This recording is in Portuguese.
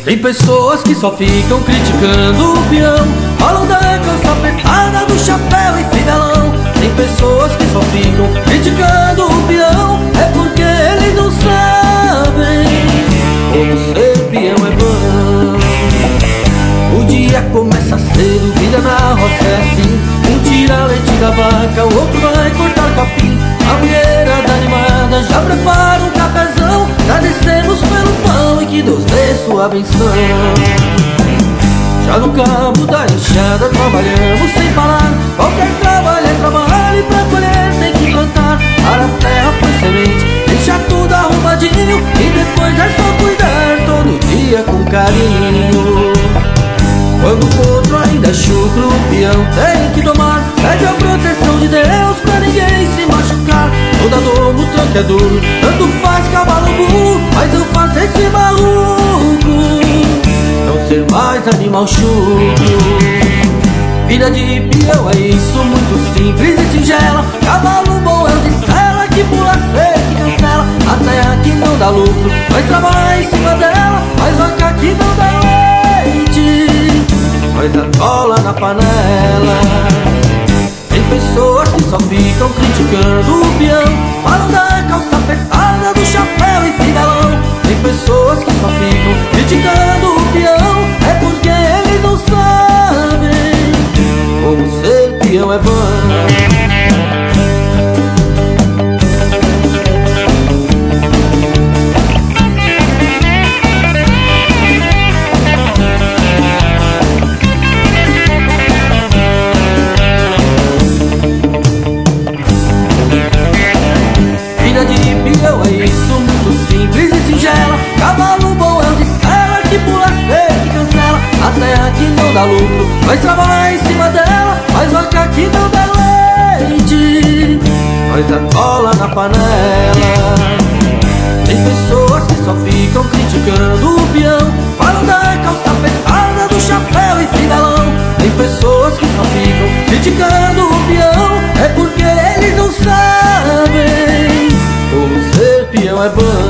Tem pessoas que só ficam criticando o peão, falam da calça apertada, do chapéu e fivelão. Tem pessoas que só ficam criticando o peão, é porque eles não sabem como ser peão é bom. O dia começa cedo, vida na roça é assim. Um tira leite da vaca, o outro vai cortar capim. A mulherada animada já prepara um cafezão. Agradecemos pelo pão e que Deus dê sua benção. Já no cabo da enxada trabalhamos sem parar. Qualquer trabalho é trabalho e pra colher tem que plantar. Para a terra põe semente, deixa tudo arrumadinho e depois é só cuidar todo dia com carinho. Quando o potro ainda é chucro, o peão tem que domar. Pede a proteção de Deus pra ninguém se machucar. Toda dor no tranco é duro, tanto faz cavalo burro, mas eu faço esse maluco não ser mais animal chucro. Vida de peão é isso, muito simples e singela. Cavalo bom é o de sela, que pula seco e cancela. A terra que não dá lucro, mas trabalha em cima dela. Mas vaca que não dá leite, mas a cola na panela. Tem pessoas que só ficam criticando o peão, falam da calça apertada, do chapéu e fivelão. Tem pessoas que só ficam criticando o peão, é porque eles não sabem como ser peão é bom. É isso, muito simples e singela. Cavalo bom é o de sela, que pula seco e cancela. A terra que não dá lucro, mas trabalha em cima dela. Mas vaca que não dá leite, mas a cola na panela. Tem pessoas que só ficam criticando o peão, falam da calça apertada, do chapéu e fivelão. Tem pessoas que só ficam criticando o peão, é porque eles não sabem como ser peão é bom.